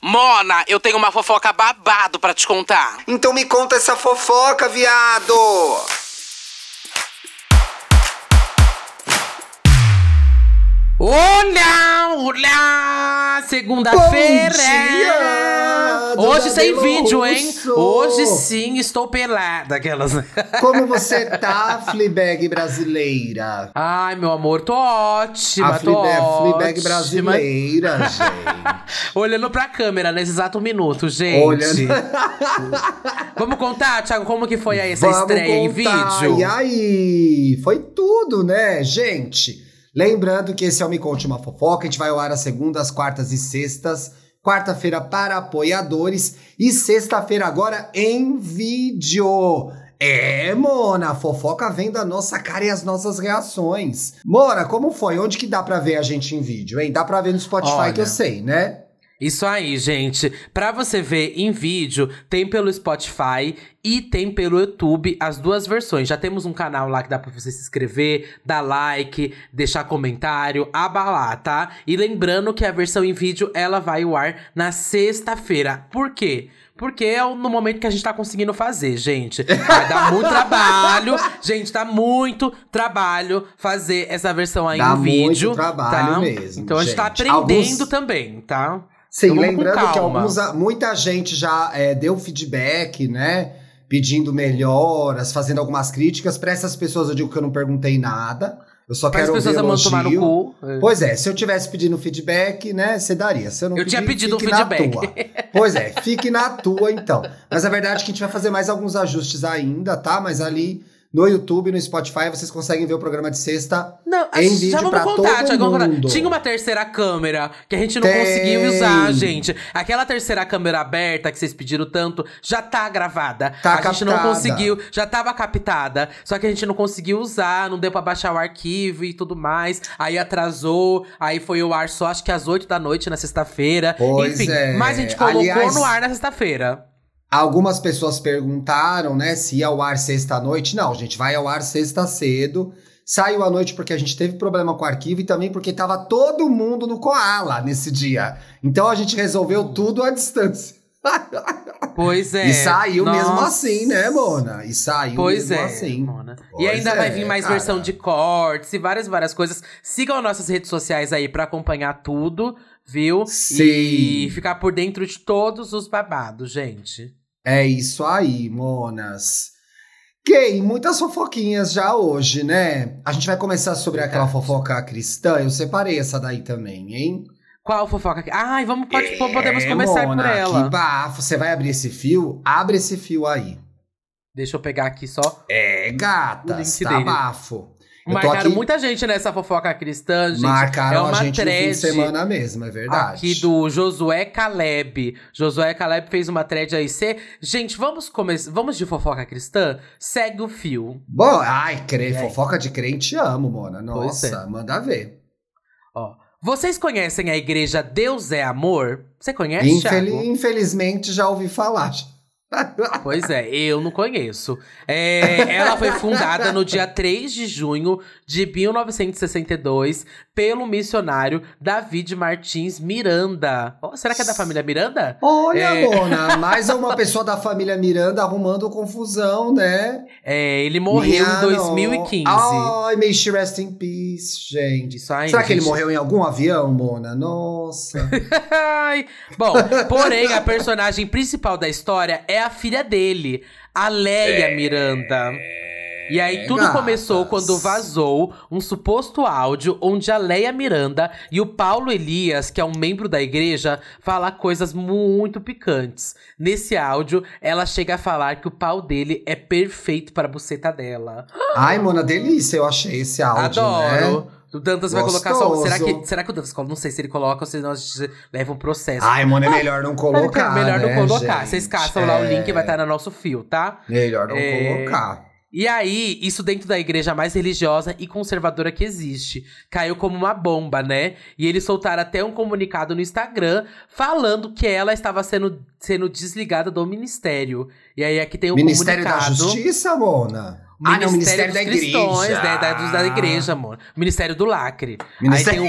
Mona, eu tenho uma fofoca babado pra te contar. Então me conta essa fofoca, viado! Olá, olá! Segunda-feira! Hoje sem vídeo, hein? Hoje sim estou pelada, aquelas. Como você tá, Fleabag brasileira? Ai, meu amor, tô ótima, Fleabag brasileira, gente. Olhando pra câmera nesse exato minuto, gente. Olhando. Vamos contar, Thiago, como que foi aí essa estreia em vídeo? E aí? Foi tudo, né, gente? Lembrando que esse é o Me Conte Uma Fofoca, a gente vai ao ar às segundas, quartas e sextas. Quarta-feira para apoiadores e sexta-feira agora em vídeo. Mona, a fofoca vem da nossa cara e as nossas reações. Mona, como foi? Onde que dá pra ver a gente em vídeo, hein? Dá pra ver no Spotify. Olha, que eu sei, né? Isso aí, gente. Pra você ver em vídeo, tem pelo Spotify e tem pelo YouTube as duas versões. Já temos um canal lá que dá pra você se inscrever, dar like, deixar comentário, abalar, tá? E lembrando que a versão em vídeo, ela vai ao ar na sexta-feira. Por quê? Porque é no momento que a gente tá conseguindo fazer, gente. Vai dar muito trabalho. Gente, dá muito trabalho fazer essa versão aí em vídeo. Dá muito trabalho tá? mesmo, Então a gente tá aprendendo também, tá? Sim, lembrando que muita gente já deu feedback, né? Pedindo melhoras, fazendo algumas críticas. Para essas pessoas eu digo que eu não perguntei nada. Eu só quero ouvir elogio. Tomar no cu. Pois é, se eu tivesse pedindo feedback, né, você daria. Se eu não tinha pedido feedback. Pois é, fique na tua então. Mas a verdade é que a gente vai fazer mais alguns ajustes ainda, tá? Mas ali no YouTube, no Spotify, vocês conseguem ver o programa de sexta em vídeo pra todo mundo. Tinha uma terceira câmera que a gente não conseguiu usar, gente. Aquela terceira câmera aberta que vocês pediram tanto, já tá gravada. A gente não conseguiu, já tava captada. Só que a gente não conseguiu usar, não deu pra baixar o arquivo e tudo mais. Aí atrasou, aí foi ao ar só acho que às 8 da noite na sexta-feira. Enfim, mas a gente colocou no ar na sexta-feira. Algumas pessoas perguntaram, né, se ia ao ar sexta-noite. Não, gente, vai ao ar sexta cedo. Saiu à noite porque a gente teve problema com o arquivo e também porque tava todo mundo no Koala nesse dia. Então a gente resolveu tudo à distância. Pois é. E saiu mesmo assim, né, Mona? E saiu mesmo assim. Mona. E ainda vai vir mais versão de cortes e várias coisas. Sigam as nossas redes sociais aí pra acompanhar tudo, viu? Sim. E ficar por dentro de todos os babados, gente. É isso aí, monas. Muitas fofoquinhas já hoje, né? A gente vai começar sobre aquela fofoca cristã. Eu separei essa daí também, hein? Qual fofoca? Ai, podemos começar Mona, por ela. Que bafo. Você vai abrir esse fio? Abre esse fio aí. Deixa eu pegar aqui só. Gata, tá bafo. Marcaram muita gente nessa fofoca cristã, gente. Marcaram a gente no fim de semana mesmo, é verdade. Aqui do Josué Caleb. Josué Caleb fez uma thread aí. Gente, vamos de fofoca cristã? Segue o fio. Bom, fofoca de crente amo, Mona. Nossa, manda ver. Ó, vocês conhecem a igreja Deus é Amor? Você conhece, Thiago? Infelizmente já ouvi falar. Pois é, eu não conheço. Ela foi fundada no dia 3 de junho de 1962 pelo missionário David Martins Miranda. Oh, será que é da família Miranda? Olha, Mona, mais uma pessoa da família Miranda arrumando confusão, né? Ele morreu em 2015. Ai, may she rest in peace, gente. Isso aí, será que ele morreu em algum avião, Mona? Nossa. Bom, porém, a personagem principal da história é a filha dele, a Leia Miranda. E aí tudo começou quando vazou um suposto áudio onde a Leia Miranda e o Paulo Elias, que é um membro da igreja, falam coisas muito picantes. Nesse áudio, ela chega a falar que o pau dele é perfeito para a buceta dela. Ai, Mona, delícia, eu achei esse áudio, Adoro. Né? O Dantas vai colocar só. Será que o Dantas coloca? Não sei se ele coloca ou senão a gente leva um processo. Ai, mano, é melhor não colocar. Melhor não colocar. Gente, vocês caçam lá o link, vai estar no nosso fio, tá? Melhor não colocar. E aí, isso dentro da igreja mais religiosa e conservadora que existe. Caiu como uma bomba, né? E eles soltaram até um comunicado no Instagram falando que ela estava sendo desligada do ministério. E aí aqui tem um Ministério comunicado. da Justiça, Mona? não, Ministério da Cristões, Igreja. né? Da igreja, amor. Ministério do Lacre. Ministério-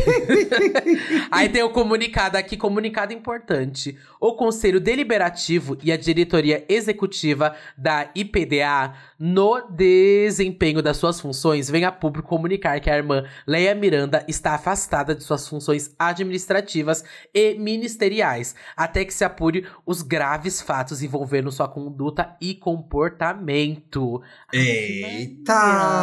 Aí tem o comunicado aqui, comunicado importante. O Conselho Deliberativo e a Diretoria Executiva da IPDA, no desempenho das suas funções, vem a público comunicar que a irmã Leia Miranda está afastada de suas funções administrativas e ministeriais, até que se apure os graves fatos envolvendo sua conduta e comportamento. Eita!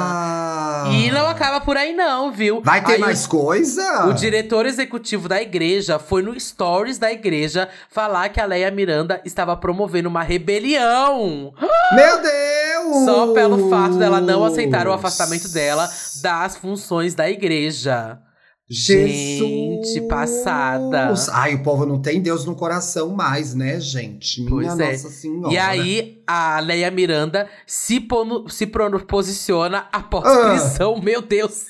E não acaba por aí não, viu? Vai ter Aí mais coisa? o diretor executivo da igreja foi no stories da igreja falar que a Leia Miranda estava promovendo uma rebelião. Meu Deus! Só pelo fato dela não aceitar o afastamento dela das funções da igreja. Jesus! Gente, passada. Ai, o povo não tem Deus no coração mais, né, gente? Minha Pois é. Nossa Senhora. E aí, a Leia Miranda se posiciona após prisão. Meu Deus!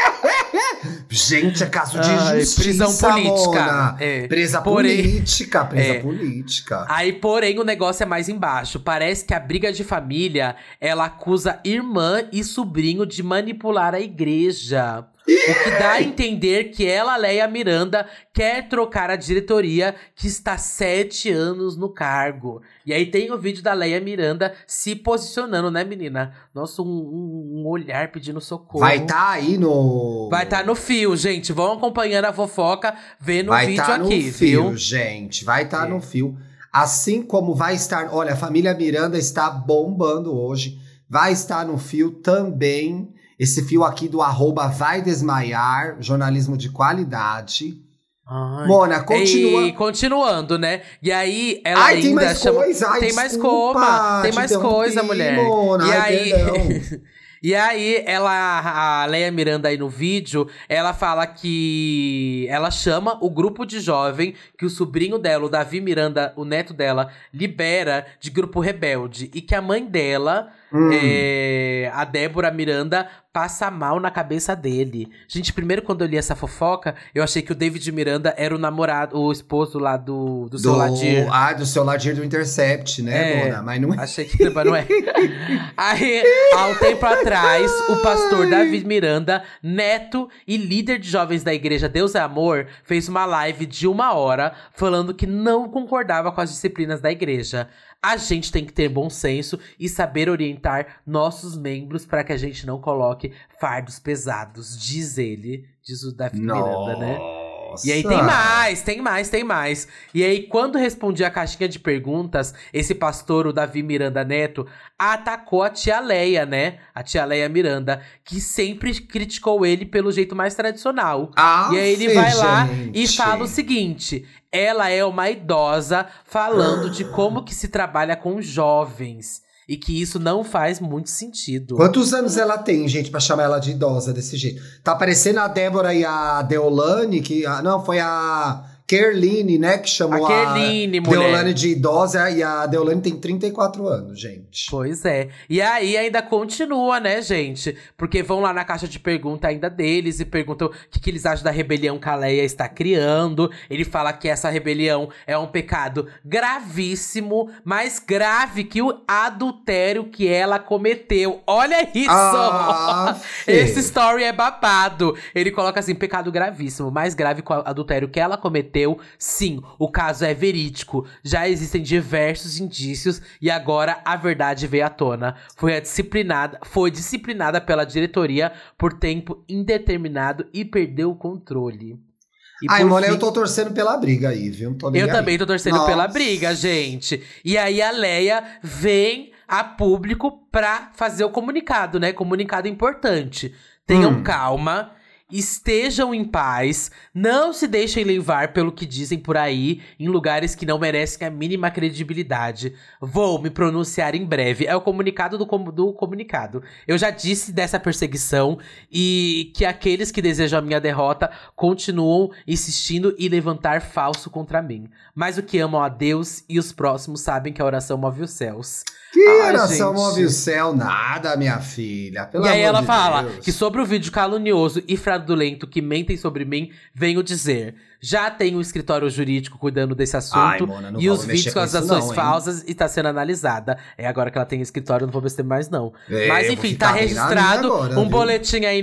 Gente, é caso de Ai, justiça, prisão política. Mona. É. Presa Porém- política, presa política. Aí, porém, o negócio é mais embaixo. Parece que a briga de família, ela acusa irmã e sobrinho de manipular a igreja. O que dá a entender que ela, Leia Miranda, quer trocar a diretoria que está 7 anos no cargo. E aí tem o vídeo da Leia Miranda se posicionando, né, menina? Nossa, um olhar pedindo socorro. Vai tá aí no... Vai tá no fio, gente. Vão acompanhando a fofoca, vendo o Vai vídeo tá aqui, no fio, viu? gente. Vai tá no fio. Assim como vai estar... Olha, a família Miranda está bombando hoje. Vai estar no fio também... Esse fio aqui do @vai desmaiar, jornalismo de qualidade. Ai. Mona, continua. E continuando, né? E aí, ela Ai, ainda tem mais chama... coisa. Ai, tem mais desculpa, coma. Tem te mais interrompi, coisa, mulher. Mona. E Ai, aí... perdão. E aí, a Leia Miranda aí no vídeo, ela fala que ela chama o grupo de jovem que o sobrinho dela, o Davi Miranda, o neto dela, libera de grupo rebelde. E que a mãe dela, a Débora Miranda, passa mal na cabeça dele. Gente, primeiro quando eu li essa fofoca, eu achei que o David Miranda era o namorado, o esposo lá do seu Ladir. Ah, do seu Ladir do Intercept, né, Mona? Mas não é. Achei que mas não é. Aí, há um tempo atrás, o pastor David Miranda, neto e líder de jovens da igreja Deus é Amor, fez uma live de 1 hora falando que não concordava com as disciplinas da igreja. A gente tem que ter bom senso e saber orientar nossos membros para que a gente não coloque fardos pesados, diz ele, diz o David Miranda, né? E aí tem mais. E aí, quando respondi a caixinha de perguntas, esse pastor, o Davi Miranda Neto, atacou a tia Leia, né? A tia Leia Miranda, que sempre criticou ele pelo jeito mais tradicional. Ah, e aí ele vai lá gente. e fala o seguinte: ela é uma idosa falando de como que se trabalha com jovens. E que isso não faz muito sentido. Quantos anos ela tem, gente, pra chamar ela de idosa desse jeito? Tá parecendo a Débora e a Deolane, que... Não, foi a Kerline, né, que chamou A Kerline, mulher. Deolane de idosa. E a Deolane tem 34 anos, gente. Pois é. E aí ainda continua, né, gente? Porque vão lá na caixa de pergunta ainda deles e perguntam o que eles acham da rebelião que a Leia está criando. Ele fala que essa rebelião é um pecado gravíssimo, mais grave que o adultério que ela cometeu. Olha isso! Esse story é babado. Ele coloca assim, pecado gravíssimo, mais grave que o adultério que ela cometeu. Sim, o caso é verídico. Já existem diversos indícios e agora a verdade veio à tona. Foi disciplinada pela diretoria por tempo indeterminado e perdeu o controle. E Ai, por Mona, fim- eu tô torcendo pela briga aí, viu? Não tô nem Eu aí. também tô torcendo Nossa. pela briga, gente. E aí a Leia vem a público pra fazer o comunicado, né? Comunicado importante. Tenham calma. Estejam em paz, não se deixem levar pelo que dizem por aí em lugares que não merecem a mínima credibilidade. Vou me pronunciar em breve. É o comunicado do comunicado. Eu já disse dessa perseguição e que aqueles que desejam a minha derrota continuam insistindo em levantar falso contra mim. Mas o que amam a Deus e os próximos sabem que a oração move os céus. Que Ai, oração gente. move o céu? Nada, minha filha. Pelo E aí amor ela de fala Deus. que sobre o vídeo calunioso e fraudulento que mentem sobre mim, venho dizer. Já tem um escritório jurídico cuidando desse assunto. Mona, não e vou os mexer vídeos com com as isso ações não, hein? falsas e tá sendo analisada. É agora que ela tem escritório, não vou mexer mais não. Mas eu vou enfim, ficar tá bem na registrado minha agora, um viu? boletim aí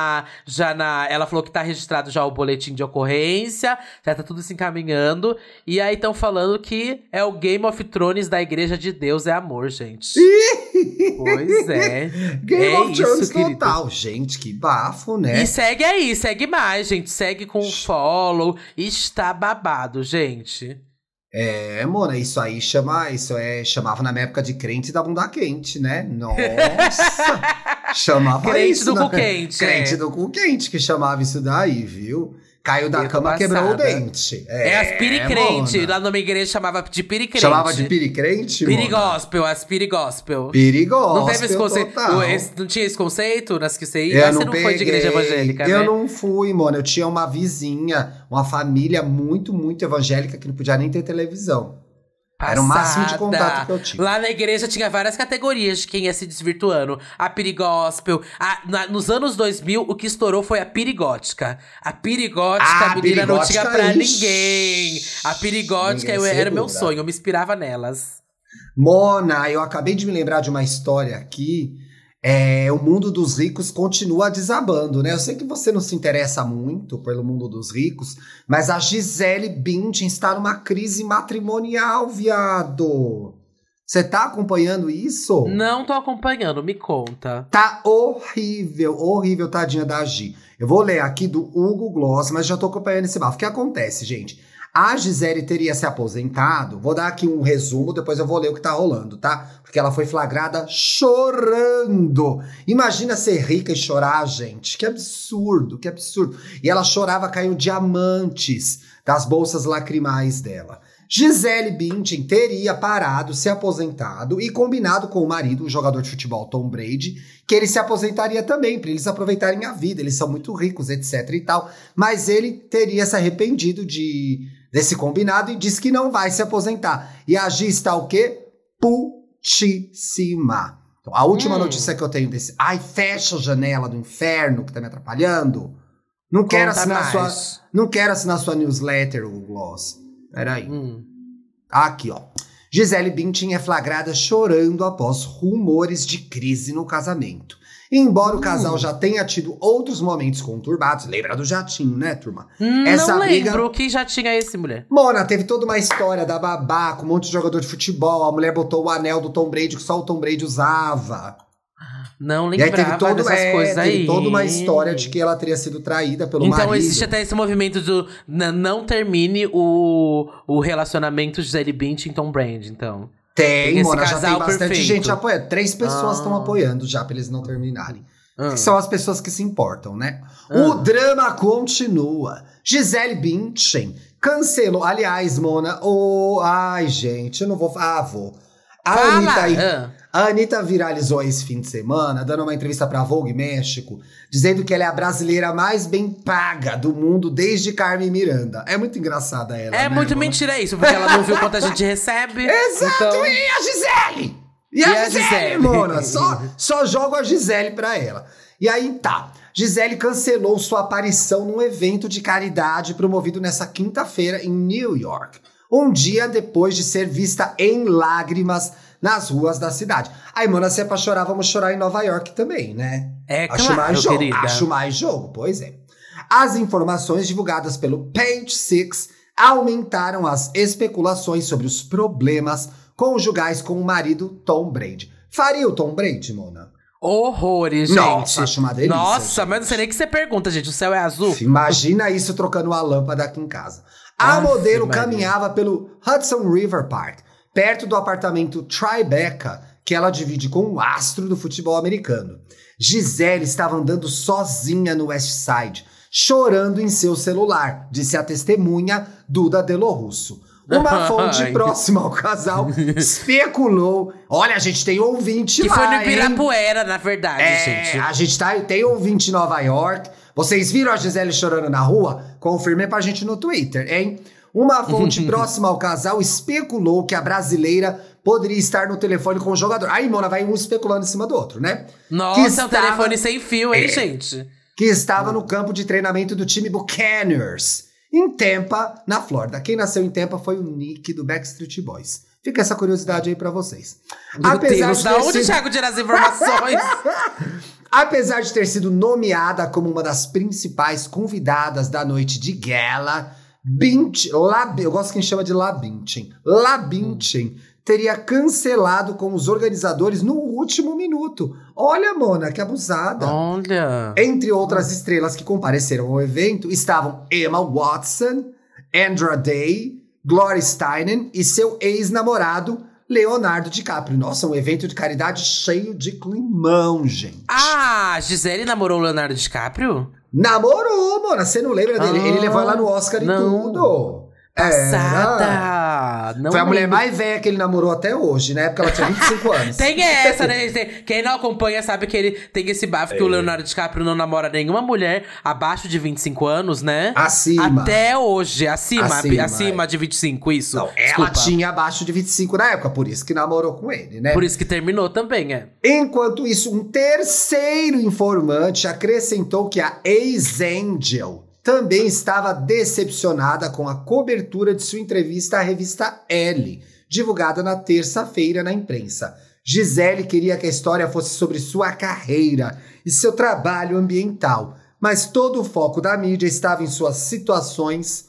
ela falou que tá registrado já o boletim de ocorrência. Já tá tudo se encaminhando. E aí estão falando que é o Game of Thrones da Igreja de Deus é amor, gente. Pois é. Game of isso, Thrones querido. total. Gente, que bafo, né? E segue aí, segue mais, gente. Segue com follow. Está babado, gente. Mona, chamava na minha época de crente da bunda quente, né? Nossa! Chamava Crente isso. do cu quente, Crente é. do cu quente que chamava isso daí, viu? Caiu da Eu tô cama, quebrou o passada. dente. É as piricrente. Mona. Lá na minha igreja chamava de piricrente. Chamava de piricrente, Mona? Pirigóspel, as pirigóspel. Perigoso. Não teve esse conceito? Total. Não tinha esse conceito nas que você ia? Você não foi de igreja evangélica, Eu né? não fui, mano. Eu tinha uma vizinha, uma família muito, muito evangélica que não podia nem ter televisão. Era o máximo de contato que eu tinha. Lá na igreja tinha várias categorias de quem ia se desvirtuando. A pirigóspel. Nos anos 2000, o que estourou foi a pirigótica. A pirigótica, a menina não tinha pra ninguém. A pirigótica ninguém era o meu segura. sonho, eu me inspirava nelas. Mona, eu acabei de me lembrar de uma história aqui. O mundo dos ricos continua desabando, né? Eu sei que você não se interessa muito pelo mundo dos ricos, mas a Gisele Bündchen está numa crise matrimonial, viado. Você tá acompanhando isso? Não tô acompanhando, me conta. Tá horrível, horrível, tadinha da Gi. Eu vou ler aqui do Hugo Gloss, mas já tô acompanhando esse bafo. O que acontece, gente? A Gisele teria se aposentado. Vou dar aqui um resumo, depois eu vou ler o que tá rolando, tá? Porque ela foi flagrada chorando. Imagina ser rica e chorar, gente. Que absurdo, que absurdo. E ela chorava, caindo diamantes das bolsas lacrimais dela. Gisele Bündchen teria parado, se aposentado e combinado com o marido, o jogador de futebol Tom Brady, que ele se aposentaria também, para eles aproveitarem a vida, eles são muito ricos, etc e tal. Mas ele teria se arrependido desse combinado e disse que não vai se aposentar. E a Gi está o quê? Putíssima. Então, a última notícia que eu tenho desse... Ai, fecha a janela do inferno que tá me atrapalhando. Não quero assinar sua newsletter, o Gloss. Peraí. Aqui, ó. Gisele Bündchen é flagrada chorando após rumores de crise no casamento. Embora o casal já tenha tido outros momentos conturbados, lembra do jatinho, né, turma? Não lembro que já tinha esse, mulher. Mona, teve toda uma história da babá com um monte de jogador de futebol. A mulher botou o anel do Tom Brady que só o Tom Brady usava. Não E aí lembrava dessas coisas aí. teve toda uma história de que ela teria sido traída pelo marido. Então existe até esse movimento do não termine o relacionamento Gisele Bündchen e Tom Brady, então. Tem, esse Mona, já tem casal bastante perfeito. gente apoiando. 3 pessoas estão apoiando já pra eles não terminarem. Que são as pessoas que se importam, né? O drama continua. Gisele Bündchen cancelou. Aliás, Mona, ai, gente, eu não vou... vou. A Anitta viralizou esse fim de semana, dando uma entrevista pra Vogue México, dizendo que ela é a brasileira mais bem paga do mundo desde Carmen Miranda. É muito engraçada ela, né, muito Mona? mentira isso, porque ela não viu quanto a gente recebe. Exato, Então... e a Gisele? E a Gisele, Mona? Só jogo a Gisele pra ela. E aí tá, Gisele cancelou sua aparição num evento de caridade promovido nessa quinta-feira em New York, um dia depois de ser vista em lágrimas nas ruas da cidade. Aí, Mona, se é pra chorar, vamos chorar em Nova York também, né? Querida. Acho mais jogo, pois é. As informações divulgadas pelo Page Six aumentaram as especulações sobre os problemas conjugais com o marido Tom Brady. Faria o Tom Brady, Mona? Horrores, gente. Nossa, acho uma delícia. Nossa, gente. mas não sei nem o que você pergunta, gente. O céu é azul? Imagina isso trocando uma lâmpada aqui em casa. A modelo caminhava pelo Hudson River Park, perto do apartamento Tribeca, que ela divide com um astro do futebol americano. Gisele estava andando sozinha no West Side, chorando em seu celular, disse a testemunha Duda Delo Russo. Uma fonte próxima ao casal especulou... Olha, a gente tem ouvinte Que lá, foi no hein? Ibirapuera, na verdade, gente. A gente tem ouvinte em Nova York. Vocês viram a Gisele chorando na rua? Confirmem pra gente no Twitter, hein? Uma fonte próxima ao casal especulou que a brasileira poderia estar no telefone com o jogador. Aí, Mona, vai um especulando em cima do outro, né? Nossa, é um telefone sem fio, hein, gente? que estava no campo de treinamento do time Buccaneers, em Tampa, na Flórida. Quem nasceu em Tampa foi o Nick do Backstreet Boys. Fica essa curiosidade aí pra vocês. Meu Deus, da onde o Thiago tira as informações? Apesar de ter sido nomeada como uma das principais convidadas da noite de gala, eu gosto que a gente chama de Labinchen teria cancelado com os organizadores no último minuto. Olha, Mona, que abusada. Olha. Entre outras estrelas que compareceram ao evento estavam Emma Watson, Andra Day, Gloria Steinem e seu ex-namorado Leonardo DiCaprio. Nossa, um evento de caridade cheio de climão, gente. Ah, Gisele namorou o Leonardo DiCaprio? Namorou, Mona. Você não lembra dele? Ele levou ela no Oscar e tudo. Passada! Não Foi a mulher lembro. mais velha que ele namorou até hoje. Na época ela tinha 25 anos. Tem essa, né? Quem não acompanha sabe que ele tem esse bafo que o Leonardo DiCaprio não namora nenhuma mulher abaixo de 25 anos, né? Acima. Até hoje. Acima é. de 25, isso. Não, ela tinha abaixo de 25 na época, por isso que namorou com ele, né? Por isso que terminou também, é. Enquanto isso, um terceiro informante acrescentou que a ex-Angel também estava decepcionada com a cobertura de sua entrevista à revista Elle, divulgada na terça-feira na imprensa. Gisele queria que a história fosse sobre sua carreira e seu trabalho ambiental, mas todo o foco da mídia estava em suas situações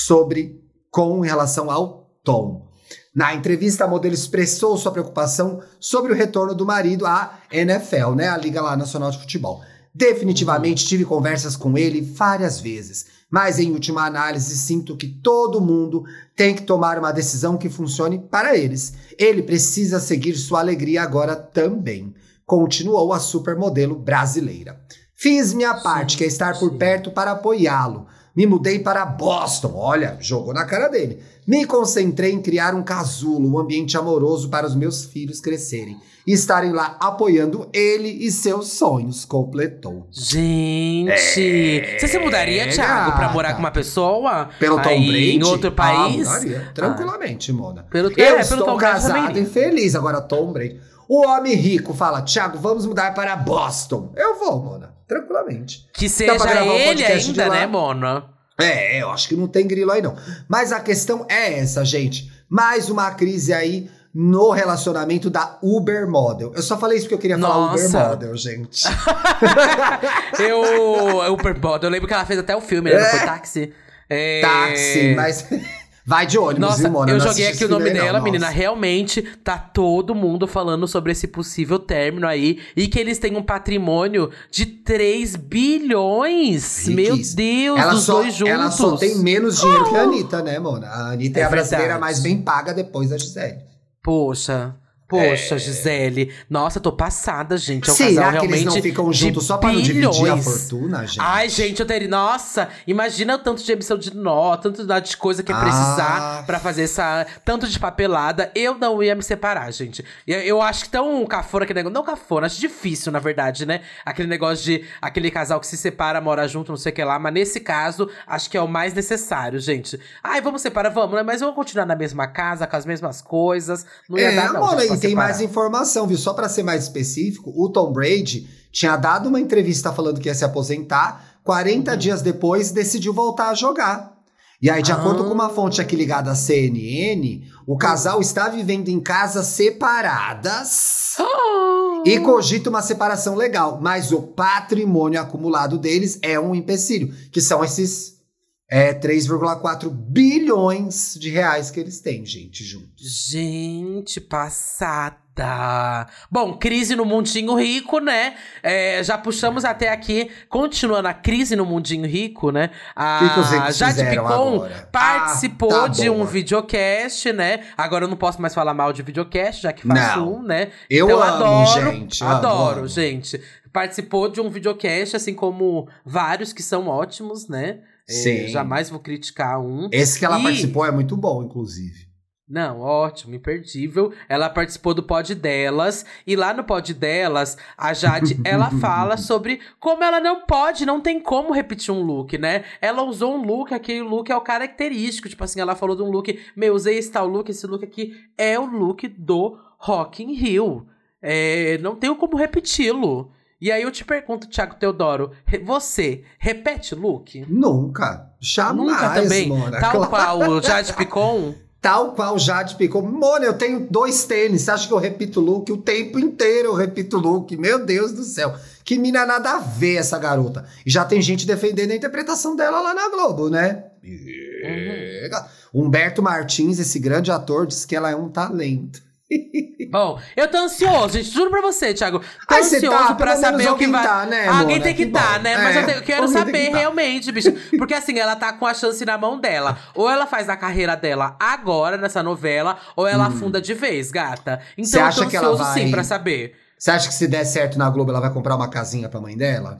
com relação ao Tom. Na entrevista, a modelo expressou sua preocupação sobre o retorno do marido à NFL, né, a Liga lá Nacional de Futebol. Definitivamente tive conversas com ele várias vezes, mas em última análise sinto que todo mundo tem que tomar uma decisão que funcione para eles. Ele precisa seguir sua alegria agora também, continuou a supermodelo brasileira. Fiz minha parte, que é estar por perto para apoiá-lo. Me mudei para Boston, olha, jogou na cara dele. Me concentrei em criar um casulo, um ambiente amoroso para os meus filhos crescerem e estarem lá apoiando ele e seus sonhos, completou. Gente, você se mudaria, Thiago, pra morar com uma pessoa? Pelo Tom aí, Brady? Em outro país? Mudaria, tranquilamente, Mona. Eu estou Tom Brady casado também. e feliz, agora Tom Brady. O homem rico fala, Thiago, vamos mudar para Boston. Eu vou, Mona, tranquilamente. Que Dá pra seja gravar um ele podcast de ainda, lá. né, Mona? Eu acho que não tem grilo aí não. Mas a questão é essa, gente. Mais uma crise aí no relacionamento da Uber Model. Eu só falei isso porque eu queria falar Uber Model, gente. Uber Model, eu lembro que ela fez até o filme, né? Não foi Táxi? Táxi, mas... Vai de ônibus, Nossa, viu, Mona? eu Não joguei assisti aqui o nome esse filme aí, dela, não, menina. nossa. Realmente, tá todo mundo falando sobre esse possível término aí. E que eles têm um patrimônio de 3 bilhões. Meu Deus, os dois juntos. Ela só tem menos dinheiro que a Anitta, né, Mona? A Anitta é a brasileira verdade. mais bem paga depois da Gisele. Poxa, Gisele. Nossa, tô passada, gente. É um Será casal que realmente eles não ficam de juntos só pra não dividir a bilhões. fortuna, gente? Ai, gente, eu teria... Nossa, imagina o tanto de emissão de nó, tanto de coisa que ia precisar pra fazer essa... Tanto de papelada. Eu não ia me separar, gente. Eu acho que tão cafona aquele negócio... Não cafona, acho difícil, na verdade, né? Aquele negócio de... Aquele casal que se separa, mora junto, não sei o que lá. Mas nesse caso, acho que é o mais necessário, gente. Ai, vamos separar, vamos, né? Mas vamos continuar na mesma casa, com as mesmas coisas. Não ia dar, não, Mona, gente, pra e tem separar. mais informação, viu? Só pra ser mais específico, o Tom Brady tinha dado uma entrevista falando que ia se aposentar, 40 dias depois decidiu voltar a jogar. E aí, de acordo com uma fonte aqui ligada à CNN, o casal está vivendo em casas separadas e cogita uma separação legal, mas o patrimônio acumulado deles é um empecilho, que são esses 3,4 bilhões de reais que eles têm, gente, juntos. Gente, passada. Bom, crise no mundinho rico, né? Já puxamos até aqui, continuando a crise no mundinho rico, né? Que os ricos Jade fizeram Picon agora? participou Tá de um bom. videocast, né? Agora eu não posso mais falar mal de videocast, já que faço Não. um, né? Eu então, amo, gente, Adoro, amo. gente. Participou de um videocast, assim como vários que são ótimos, né? Sim. Jamais vou criticar um. Esse que ela E- participou é muito bom, inclusive. Não, ótimo, imperdível. Ela participou do pod delas. E lá no pod delas, a Jade, ela fala sobre como ela não tem como repetir um look, né? Ela usou um look, aquele look é o característico. Tipo assim, ela falou de um look, usei esse tal look, esse look aqui é o look do Rock in Rio. Não tenho como repeti-lo. E aí eu te pergunto, Thiago Teodoro, você repete look? Nunca. Jamais, Nunca também? Mona. Tal qual o Jade Picon? Tal qual Jade Picon. Mona, eu tenho 2 tênis. Você acha que eu repito look? O tempo inteiro eu repito look. Meu Deus do céu. Que mina nada a ver essa garota. E já tem gente defendendo a interpretação dela lá na Globo, né? Humberto Martins, esse grande ator, diz que ela é um talento. Bom, eu tô ansioso, gente. Juro pra você, Thiago. Tô Ai, você ansioso tá, pra pelo saber menos o que vai. tá, né, Alguém Mona? tem que Que estar, bom. né? Mas eu quero alguém tem saber que tá. realmente, bicho. Porque assim, ela tá com a chance na mão dela. Ou ela faz a carreira dela agora, nessa novela, ou ela afunda de vez, gata. Então Você eu acha tô que ela ansioso vai- sim pra saber. Você acha que se der certo na Globo, ela vai comprar uma casinha pra mãe dela?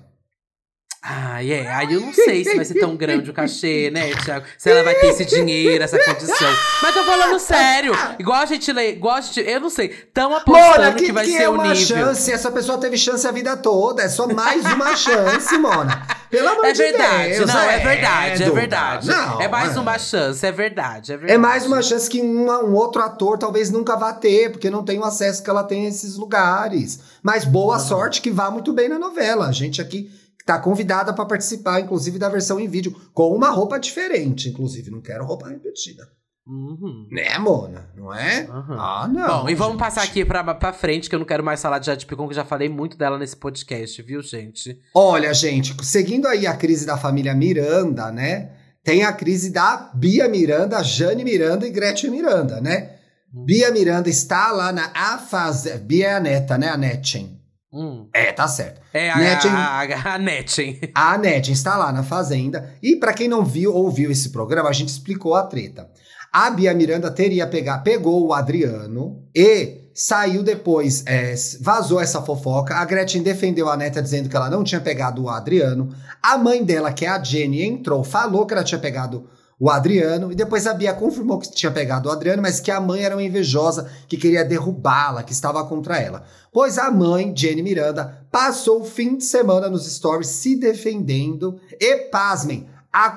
Aí eu não sei se vai ser tão grande o cachê, né, Thiago? Se ela vai ter esse dinheiro, essa condição. Mas tô falando sério. Igual a gente lê, eu não sei. Tão apostando Mona, que vai que ser é o uma nível. chance? Essa pessoa teve chance a vida toda. É só mais uma chance, Mona. Pelo amor É de verdade, Deus. não, é verdade, é Duda. verdade. Não, é mais uma chance, é verdade, é verdade. É mais uma chance que um outro ator talvez nunca vá ter, porque não tem o acesso que ela tem a esses lugares. Mas boa sorte que vá muito bem na novela. A gente aqui tá convidada para participar, inclusive, da versão em vídeo, com uma roupa diferente, inclusive. Não quero roupa repetida. Né, Mona? Não é? Ah, não. Bom, e vamos gente. passar aqui pra frente, que eu não quero mais falar de Jade Picon, que eu já falei muito dela nesse podcast, viu, gente? Olha, gente, seguindo aí a crise da família Miranda, né? Tem a crise da Bia Miranda, Jane Miranda e Gretchen Miranda, né? Bia Miranda está lá na A Fazenda. Bia é a neta, né? A Netchen. É, tá certo. É Netchen, a Netchen. a Netchen está lá na Fazenda. E pra quem não viu ou ouviu esse programa, a gente explicou a treta. A Bia Miranda pegou o Adriano e saiu depois, vazou essa fofoca. A Gretchen defendeu a neta dizendo que ela não tinha pegado o Adriano. A mãe dela, que é a Jenny, entrou, falou que ela tinha pegado o Adriano. E depois a Bia confirmou que tinha pegado o Adriano, mas que a mãe era uma invejosa, que queria derrubá-la, que estava contra ela. Pois a mãe, Jenny Miranda, passou o fim de semana nos stories se defendendo e, pasmem,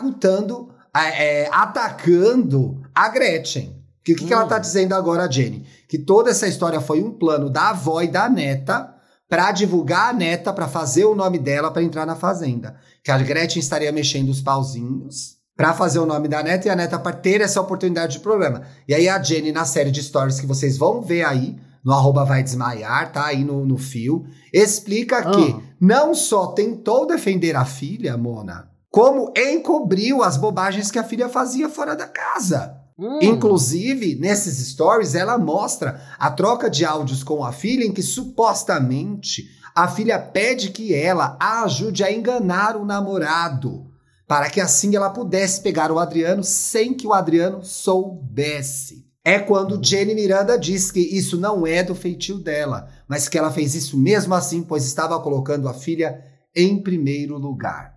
atacando a Gretchen. O que ela tá dizendo agora, a Jenny? Que toda essa história foi um plano da avó e da neta pra divulgar a neta, pra fazer o nome dela pra entrar na Fazenda. Que a Gretchen estaria mexendo os pauzinhos pra fazer o nome da neta e a neta pra ter essa oportunidade de programa. E aí a Jenny, na série de stories que vocês vão ver aí, no @vai_desmaiar, tá aí no fio, explica que não só tentou defender a filha, Mona, como encobriu as bobagens que a filha fazia fora da casa. Inclusive, nesses stories, ela mostra a troca de áudios com a filha em que, supostamente, a filha pede que ela a ajude a enganar o namorado, para que assim ela pudesse pegar o Adriano sem que o Adriano soubesse. É quando Jenny Miranda diz que isso não é do feitio dela, mas que ela fez isso mesmo assim, pois estava colocando a filha em primeiro lugar.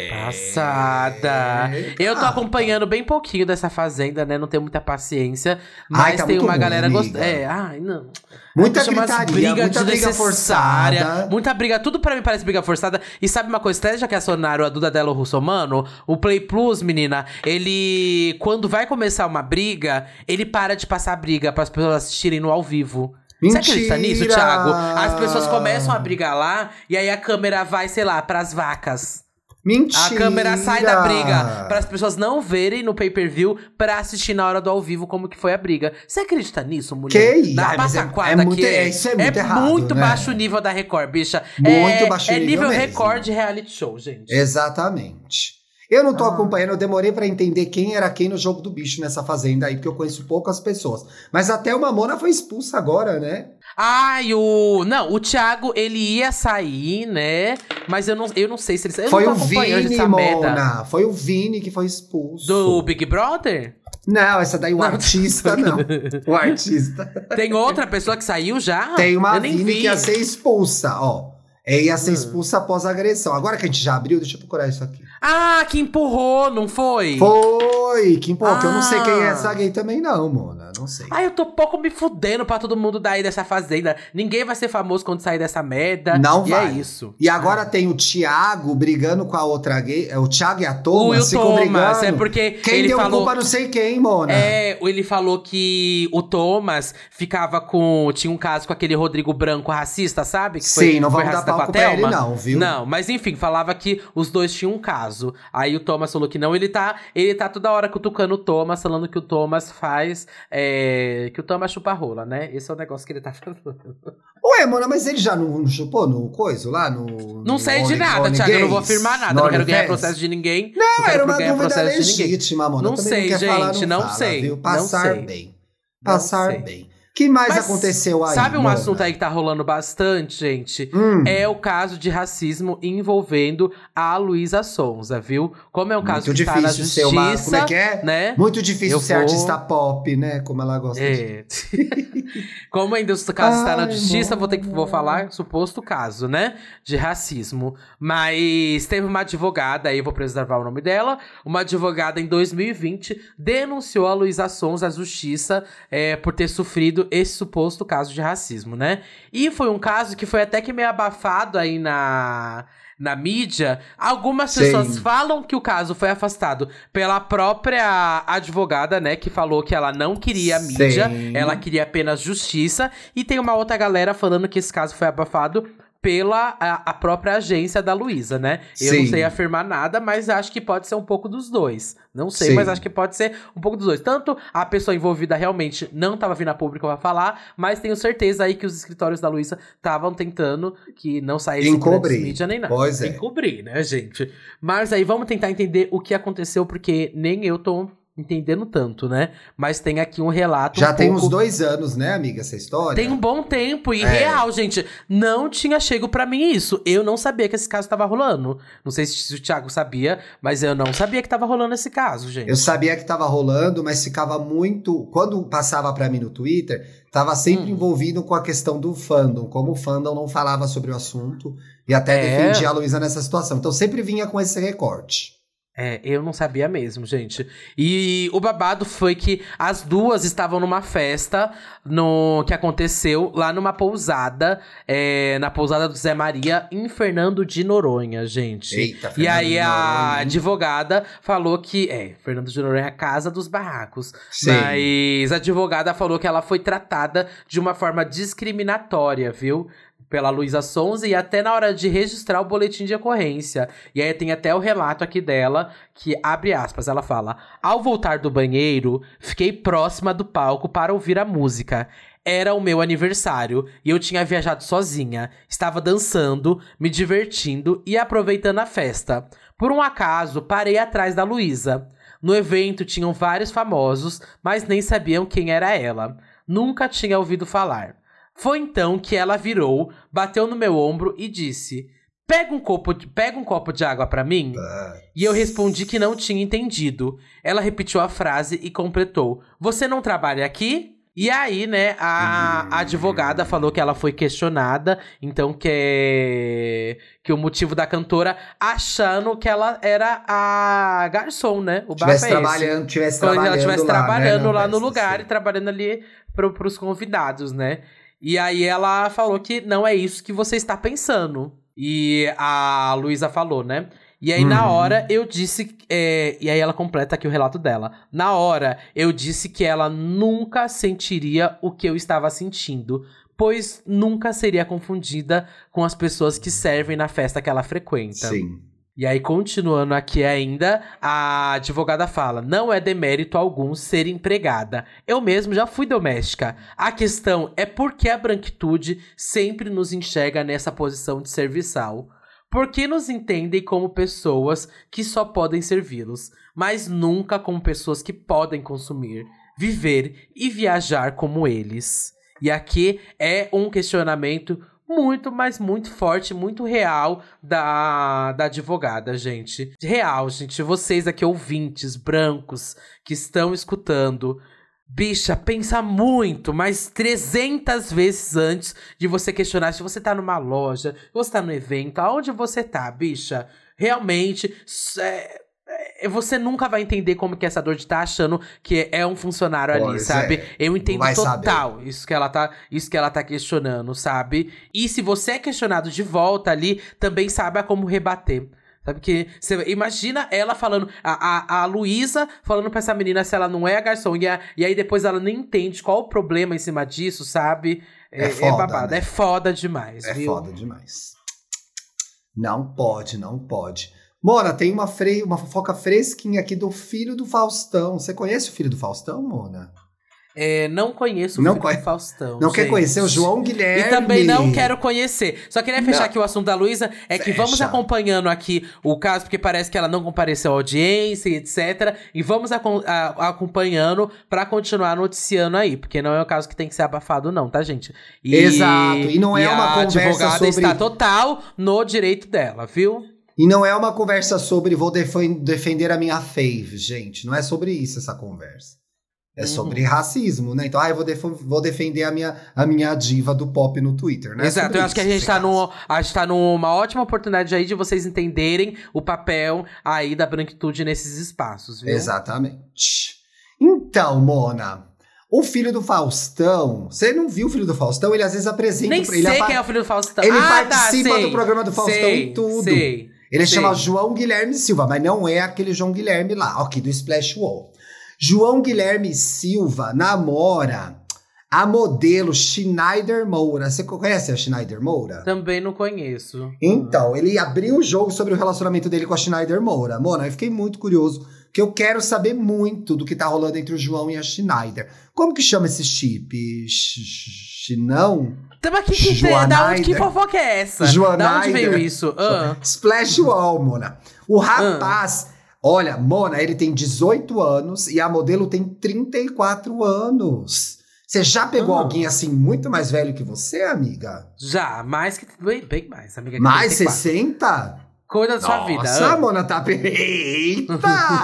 Passada. Eu tô acompanhando bem pouquinho dessa Fazenda, né? Não tenho muita paciência. Mas tá tem muito uma ruim, galera amiga. não. Muita Deixa umas gritaria, muita briga desnecessária, forçada. muita briga, tudo pra mim parece briga forçada. E sabe uma coisa, até já que acionaram a Duda Delo Russomano, o Play Plus, menina, ele, quando vai começar uma briga, ele para de passar a briga para as pessoas assistirem no ao vivo. Mentira! Você acredita nisso, Thiago? As pessoas começam a brigar lá, e aí a câmera vai, sei lá, pras vacas. Mentira! A câmera sai da briga para as pessoas não verem no pay-per-view pra assistir na hora do ao vivo como que foi a briga. Você acredita nisso, mulher? Que isso? Na Mas pataquada muito, que é. isso é muito errado, muito né? baixo o nível da Record, bicha. Muito baixo nível. É nível nível mesmo. Record de reality show, gente. Exatamente. Eu não tô acompanhando, eu demorei pra entender quem era quem no jogo do bicho nessa Fazenda aí, porque eu conheço poucas pessoas. Mas até o Mamona foi expulsa agora, né? O Thiago, ele ia sair, né? Mas eu não sei se ele saiu. Foi eu o não tô acompanhando Vini, essa merda. Mona. Foi o Vini que foi expulso. Do Big Brother? Não, essa daí o artista não. O artista. Tem outra pessoa que saiu já? Tem uma Eu nem Vini vi. que ia ser expulsa, ó. Ia ser expulsa após a agressão. Agora que a gente já abriu, deixa eu procurar isso aqui. Que empurrou, não foi? Foi, que empurrou. Que eu não sei quem é essa gay também não, Mona. Não sei. Eu tô pouco me fudendo pra todo mundo daí dessa Fazenda. Ninguém vai ser famoso quando sair dessa merda. Não e vai. é isso. E agora tem o Thiago brigando com a outra gay. O Thiago e a Thomas ficam Thomas, brigando. porque Quem ele deu falou... culpa não sei quem, Mona. Ele falou que o Thomas ficava com... Tinha um caso com aquele Rodrigo Branco racista, sabe? Que Sim, não foi vamos dar racista palco com a pra ele Thelma? não, viu? Não, mas enfim, falava que os dois tinham um caso. Aí o Thomas falou que não, ele tá toda hora cutucando o Thomas, falando que o Thomas faz, que o Thomas chupa rola, né? Esse é o negócio que ele tá falando. Ué, mano, mas ele já não chupou no coiso lá? Não sei de nada, Thiago, eu não vou afirmar nada, não quero ganhar processo de ninguém. Não, era uma ganhar dúvida processo de ninguém. legítima, mano. Não sei, gente, não fala, sei. Viu? Não Passar sei. bem. Não Passar sei. bem. O que mais Mas aconteceu aí, sabe um Mona? assunto aí que tá rolando bastante, gente? É o caso de racismo envolvendo a Luísa Sonza, viu? Como é um caso Muito que tá na difícil justiça, ser uma... Como é que é? né? Muito difícil Eu ser vou- artista pop, né? Como ela gosta de... Como ainda o caso está na Ai, justiça, vou falar suposto caso, né? De racismo. Mas teve uma advogada, aí eu vou preservar o nome dela. Uma advogada em 2020 denunciou a Luísa Sonza à justiça por ter sofrido esse suposto caso de racismo, né? E foi um caso que foi até que meio abafado aí na mídia. Algumas Sim. pessoas falam que o caso foi afastado pela própria advogada, né? Que falou que ela não queria mídia, Sim. ela queria apenas justiça. E tem uma outra galera falando que esse caso foi abafado pela a própria agência da Luísa, né? Eu não Sim. sei afirmar nada, mas acho que pode ser um pouco dos dois. Não sei, Sim. mas acho que pode ser um pouco dos dois. Tanto a pessoa envolvida realmente não estava vindo a público pra falar, mas tenho certeza aí que os escritórios da Luísa estavam tentando que não saísse em grandes Encobrir. mídia nem nada. Pois é. Encobrir, né, gente? Mas aí vamos tentar entender o que aconteceu, porque nem eu tô entendendo tanto, né? Mas tem aqui um relato Já tem pouco... uns 2 anos, né, amiga, essa história? Tem um bom tempo e real, gente. Não tinha chego pra mim isso. Eu não sabia que esse caso tava rolando. Não sei se o Thiago sabia, mas eu não sabia que tava rolando esse caso, gente. Eu sabia que tava rolando, mas ficava muito... Quando passava pra mim no Twitter, tava sempre envolvido com a questão do fandom. Como o fandom não falava sobre o assunto e até defendia a Luísa nessa situação. Então sempre vinha com esse recorte. Eu não sabia mesmo, gente. E o babado foi que as duas estavam numa festa que aconteceu lá numa pousada, na pousada do Zé Maria, em Fernando de Noronha, gente. Eita, E aí Fernando de a Noronha. advogada falou que, Fernando de Noronha é a casa dos barracos. Sim. Mas a advogada falou que ela foi tratada de uma forma discriminatória, viu? Pela Luísa Sonza e até na hora de registrar o boletim de ocorrência. E aí tem até o relato aqui dela, que abre aspas, ela fala: ao voltar do banheiro, fiquei próxima do palco para ouvir a música. Era o meu aniversário e eu tinha viajado sozinha. Estava dançando, me divertindo e aproveitando a festa. Por um acaso, parei atrás da Luísa. No evento tinham vários famosos, mas nem sabiam quem era ela. Nunca tinha ouvido falar. Foi então que ela virou, bateu no meu ombro e disse: pega um copo de água pra mim? E eu respondi que não tinha entendido. Ela repetiu a frase e completou: você não trabalha aqui? E aí, né, a advogada falou que ela foi questionada, então que o motivo da cantora achando que ela era a garçom, né? O Tivesse bafo é esse. tivesse Quando ela trabalhando estivesse lá, trabalhando né, lá no festa, lugar sim. e trabalhando ali pros convidados, né? E aí ela falou que não é isso que você está pensando. E a Luísa falou, né? E aí na hora eu disse... e aí ela completa aqui o relato dela. Na hora eu disse que ela nunca sentiria o que eu estava sentindo, pois nunca seria confundida com as pessoas que servem na festa que ela frequenta. Sim. E aí, continuando aqui ainda, a advogada fala: não é demérito algum ser empregada. Eu mesmo já fui doméstica. A questão é por que a branquitude sempre nos enxerga nessa posição de serviçal. Por que nos entendem como pessoas que só podem servi-los, mas nunca como pessoas que podem consumir, viver e viajar como eles? E aqui é um questionamento muito, mas muito forte, muito real da advogada, gente. Real, gente. Vocês aqui, ouvintes brancos que estão escutando, bicha, pensa muito, mas 300 vezes antes de você questionar se você tá numa loja, se você tá no evento, aonde você tá, bicha. Realmente, você nunca vai entender como que essa dor de estar achando que é um funcionário ali, Pois sabe? é. Eu entendo Vai total isso que ela tá questionando, sabe? E se você é questionado de volta ali, também saiba como rebater. Sabe que você imagina ela falando, a Luísa falando pra essa menina se ela não é a garçom, e aí depois ela nem entende qual o problema em cima disso, sabe? É foda, babado, né? é foda demais, É viu? foda demais. Não pode, não pode. Mona, tem uma fofoca fresquinha aqui do filho do Faustão. Você conhece o filho do Faustão, Mona? Não conheço o filho do Faustão. Não quer conhecer o João Guilherme? E também não quero conhecer. Só queria fechar aqui o assunto da Luísa. Que vamos acompanhando aqui o caso, porque parece que ela não compareceu à audiência, etc. E vamos acompanhando pra continuar noticiando aí. Porque não é um caso que tem que ser abafado, não, tá, gente? Exato. E não é uma conversa sobre... A advogada está total no direito dela, viu? E não é uma conversa sobre vou defender a minha fave, gente. Não é sobre isso essa conversa. É sobre racismo, né? Então, eu vou defender a minha diva do pop no Twitter, né? Exato, eu acho que a gente tá numa ótima oportunidade aí de vocês entenderem o papel aí da branquitude nesses espaços, viu? Exatamente. Então, Mona, o filho do Faustão... Você não viu o filho do Faustão? Ele às vezes apresenta... Nem sei quem é o filho do Faustão. Ele participa do programa do Faustão e tudo. Ele chama João Guilherme Silva, mas não é aquele João Guilherme lá, aqui do Splash Wall. João Guilherme Silva namora a modelo Schneider Moura. Você conhece a Schneider Moura? Também não conheço. Então, ele abriu o jogo sobre o relacionamento dele com a Schneider Moura. Mona, eu fiquei muito curioso, porque eu quero saber muito do que tá rolando entre o João e a Schneider. Como que chama esse chip? Chinão? Da onde que fofoca é essa? Da onde veio isso? Splash Wall, Mona. O rapaz... Olha, Mona, ele tem 18 anos e a modelo tem 34 anos. Você já pegou alguém assim muito mais velho que você, amiga? Já, bem mais, amiga. Mais 60? Cuida da sua vida. Nossa, Mona, tá... Eita!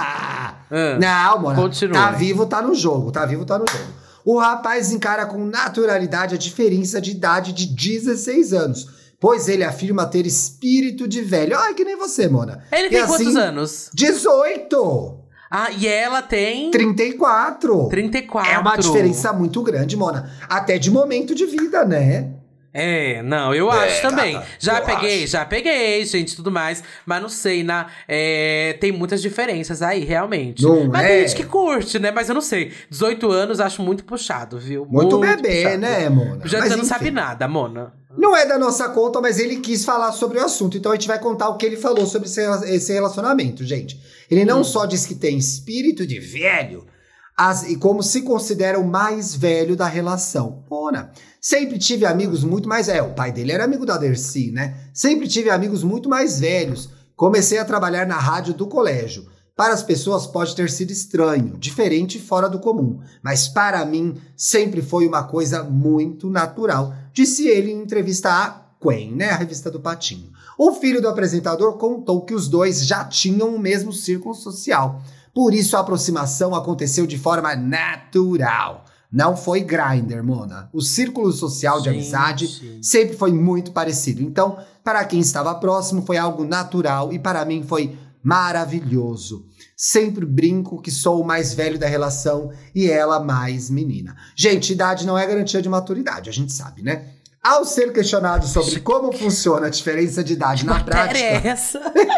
Não, Mona, continua. Tá vivo, tá no jogo. O rapaz encara com naturalidade a diferença de idade de 16 anos. Pois ele afirma ter espírito de velho. Ai, que nem você, Mona. Ele tem quantos anos? 18! E ela tem... 34. 34. É uma diferença muito grande, Mona. Até de momento de vida, né? Não, eu acho também. Já peguei, gente, tudo mais. Mas não sei, tem muitas diferenças aí, realmente. Mas tem gente que curte, né? Mas eu não sei. 18 anos acho muito puxado, viu? Muito bebê, puxado. Né, Mona? Já você não sabe nada, Mona. Não é da nossa conta, mas ele quis falar sobre o assunto. Então a gente vai contar o que ele falou sobre esse relacionamento, gente. Ele não só diz que tem espírito de velho, e como se considera o mais velho da relação. Mona, sempre tive amigos muito mais... o pai dele era amigo da Dercy, né? Sempre tive amigos muito mais velhos. Comecei a trabalhar na rádio do colégio. Para as pessoas pode ter sido estranho, diferente e fora do comum. Mas para mim, sempre foi uma coisa muito natural. Disse ele em entrevista à Quen, né? A revista do Patinho. O filho do apresentador contou que os dois já tinham o mesmo círculo social. Por isso a aproximação aconteceu de forma natural. Não foi Grindr, Mona. O círculo social de amizade sempre foi muito parecido. Então, para quem estava próximo, foi algo natural e para mim foi maravilhoso. Sempre brinco que sou o mais velho da relação e ela mais menina. Gente, idade não é garantia de maturidade, a gente sabe, né? Ao ser questionado sobre como funciona a diferença de idade na prática... é essa?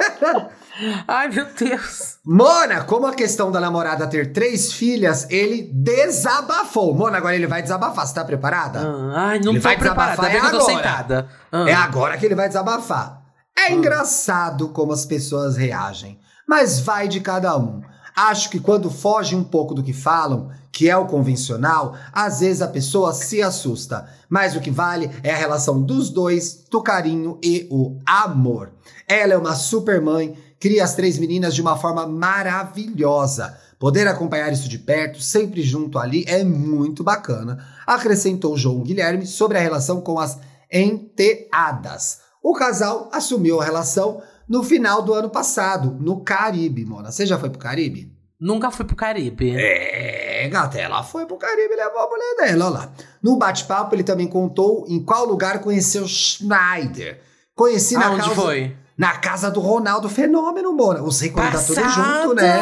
Ai, meu Deus. Mona, como a questão da namorada ter 3 filhas, ele desabafou. Mona, agora ele vai desabafar. Você tá preparada? Ai, não tô preparada. Ainda bem que eu tô sentada. É agora que ele vai desabafar. É engraçado como as pessoas reagem, mas vai de cada um. Acho que quando foge um pouco do que falam, que é o convencional, às vezes a pessoa se assusta. Mas o que vale é a relação dos dois, do carinho e o amor. Ela é uma super mãe, cria as 3 meninas de uma forma maravilhosa. Poder acompanhar isso de perto, sempre junto ali, é muito bacana. Acrescentou João Guilherme sobre a relação com as enteadas. O casal assumiu a relação no final do ano passado, no Caribe, Mona. Você já foi pro Caribe? Nunca fui pro Caribe. Gata, ela foi pro Caribe e levou a mulher dela, olha lá. No bate-papo, ele também contou em qual lugar conheceu Schneider. Conheci na Onde foi? Na casa do Ronaldo Fenômeno, Mona. Os ricos tá tudo junto, né?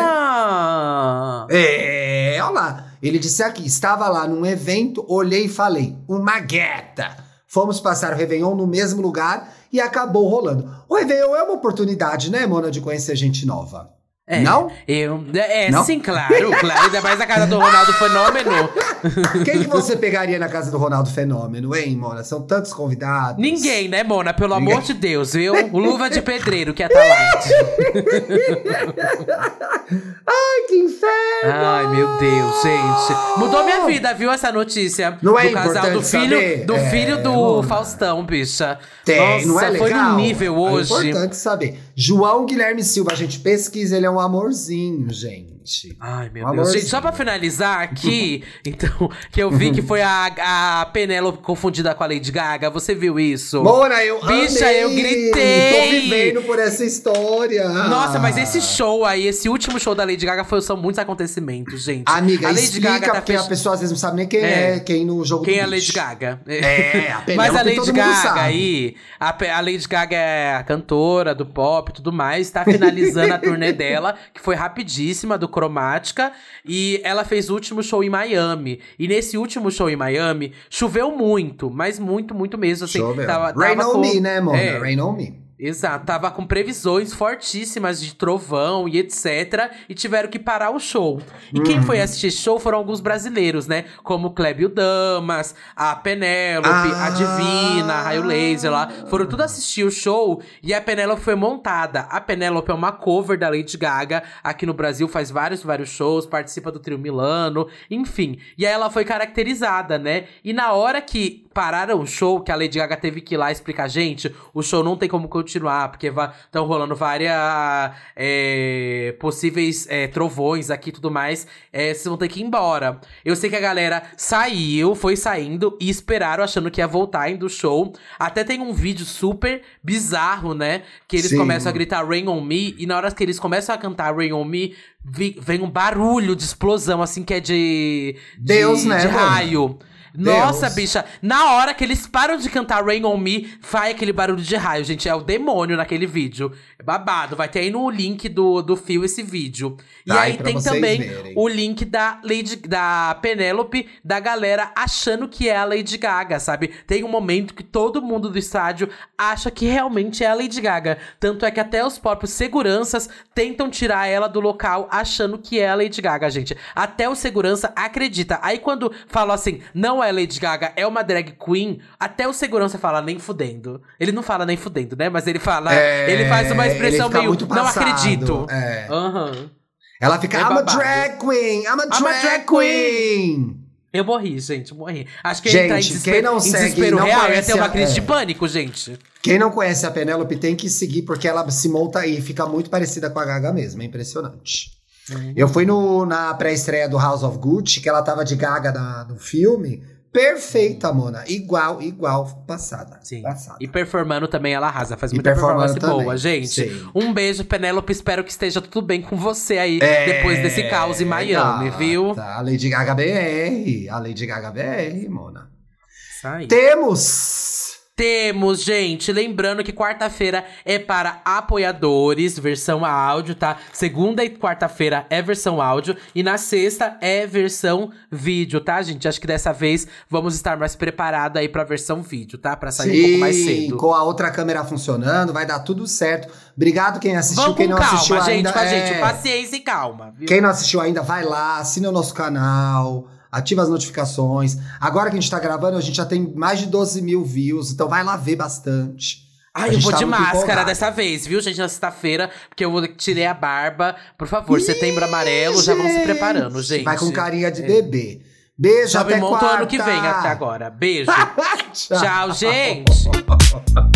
Olha lá. Ele disse aqui, estava lá num evento, olhei e falei, uma gueta. Fomos passar o Réveillon no mesmo lugar e acabou rolando. O Réveillon é uma oportunidade, né, Mona, de conhecer gente nova. Não? Não? Sim, claro. Ainda mais na casa do Ronaldo Fenômeno. Quem que você pegaria na casa do Ronaldo Fenômeno, hein, Mona? São tantos convidados. Ninguém, né, Mona? Pelo amor de Deus, viu? O Luva de Pedreiro, que é talante. Ai, que inferno! Ai, meu Deus, gente. Mudou minha vida, viu, essa notícia? Não é do casal importante do filho, saber? do filho do Mona. Faustão, bicha. Tem, Nossa, não é legal? foi num nível hoje. É importante saber. João Guilherme Silva, a gente pesquisa, ele é um amorzinho, gente. Ai, meu Um Deus. amorzinho. Gente, só pra finalizar aqui, então, que eu vi que foi a Penélope confundida com a Lady Gaga. Você viu isso? Mona, eu Bicha, amei. eu gritei. Tô vivendo por essa história. Nossa, mas esse show aí, esse último show da Lady Gaga são muitos acontecimentos, gente. Amiga, a Lady explica, Gaga tá porque a pessoa às vezes não sabe nem quem no jogo Quem do é a Lady bicho. Gaga? É, a Penélope Mas a Lady todo mundo Gaga sabe. aí, a Lady Gaga é a cantora do pop e tudo mais, tá finalizando a turnê dela, que foi rapidíssima, do Cromática, e ela fez o último show em Miami. E nesse último show em Miami, choveu muito, mas muito, muito mesmo, assim. Choveu. Tava Rain on com- me, né, Mona? É. Rain on me. Exato, tava com previsões fortíssimas de trovão e etc. E tiveram que parar o show. E quem foi assistir esse show foram alguns brasileiros, né? Como o Clébio Damas, a Penélope, a Divina, a Raio Laser lá. Foram tudo assistir o show e a Penélope foi montada. A Penélope é uma cover da Lady Gaga. Aqui no Brasil faz vários shows, participa do Trio Milano, enfim. E aí ela foi caracterizada, né? E na hora que pararam o show, que a Lady Gaga teve que ir lá explicar, gente, o show não tem como continuar, porque estão rolando várias possíveis trovões aqui e tudo mais, vocês vão ter que ir embora. Eu sei que a galera foi saindo e esperaram, achando que ia voltar indo do show. Até tem um vídeo super bizarro, né, que eles Sim. começam a gritar Rain on Me, e na hora que eles começam a cantar Rain on Me, vem um barulho de explosão, assim, que é de Deus, né, de mano? raio. Nossa, Deus. bicha, na hora que eles param de cantar Rain on Me, vai aquele barulho de raio, gente. É o demônio naquele vídeo. É babado. Vai ter aí no link do fio esse vídeo. E Tá, aí e pra tem vocês também verem. o link da Penélope, da galera achando que é a Lady Gaga, sabe? Tem um momento que todo mundo do estádio acha que realmente é a Lady Gaga. Tanto é que até os próprios seguranças tentam tirar ela do local achando que é a Lady Gaga, gente. Até o segurança acredita. Aí quando falam assim, não é Lady Gaga, é uma drag queen, até o segurança fala, nem fudendo. Ele não fala nem fudendo, né? Mas ele fala, ele faz uma expressão ele fica meio, muito não passado, acredito. é. Aham. Ela fica, É I'm a babado. drag queen, I'm a drag drag queen. Eu morri, gente, morri. Acho que Gente, entrar em quem desespero, não em segue, desespero não real ia conhece ter uma a- crise é. de pânico, gente. Quem não conhece a Penélope tem que seguir, porque ela se monta aí, fica muito parecida com a Gaga mesmo, é impressionante. Eu fui na pré-estreia do House of Gucci, que ela tava de Gaga no filme. Perfeita, Mona. Igual, passada. Sim. Passada. E performando também ela arrasa, faz E muita performando performance boa, também, gente. sim. Um beijo, Penélope, espero que esteja tudo bem com você aí, depois desse caos em Miami, gata. viu? A Lady Gaga BR. A Lady Gaga BR, Mona. Isso aí. Temos, gente, lembrando que quarta-feira é para apoiadores, versão áudio, tá? Segunda e quarta-feira é versão áudio e na sexta é versão vídeo, tá, gente? Acho que dessa vez vamos estar mais preparados aí pra versão vídeo, tá? Pra sair um pouco mais cedo. com a outra câmera funcionando, vai dar tudo certo. Obrigado quem assistiu, Vamos quem com não assistiu calma, gente, ainda. com a gente. Paciência e calma, viu? Quem não assistiu ainda, vai lá, assina o nosso canal, ativa as notificações. Agora que a gente tá gravando, a gente já tem mais de 12 mil views, então vai lá ver bastante. A Ai, eu gente vou tá de muito máscara empolgado. dessa vez, viu, gente? Na sexta-feira, porque eu tirei a barba. Por favor, setembro amarelo, já vão se preparando, gente. Vai com carinha de bebê. Beijo, Já até me monto quarta. ano que vem até agora. Beijo. Tchau. Tchau, gente.